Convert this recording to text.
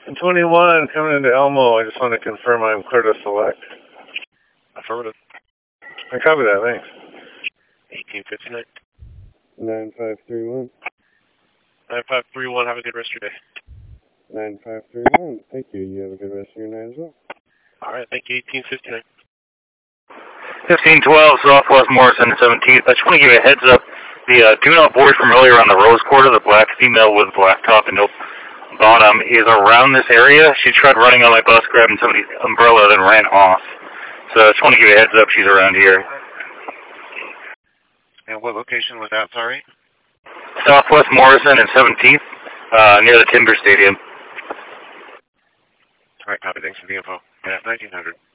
21 coming into Elmo. I just want to confirm I'm clear to select. Affirmative. I copy that, thanks. 1859. 9531. 9531, have a good rest of your day. 9531, thank you. You have a good rest of your night as well. Alright, thank you. 1859. 1512, Southwest Morrison, 17th. I just want to give you a heads up. The do-not board from earlier on the Rose Quarter, the black female with black top and no bottom, is around this area. She tried running on my bus, grabbing somebody's umbrella, then ran off. So I just want to give you a heads up. She's around here. And what location was that, sorry? Southwest Morrison and 17th, near the Timber Stadium. Alright, copy. Thanks for the info. Yeah, 1900.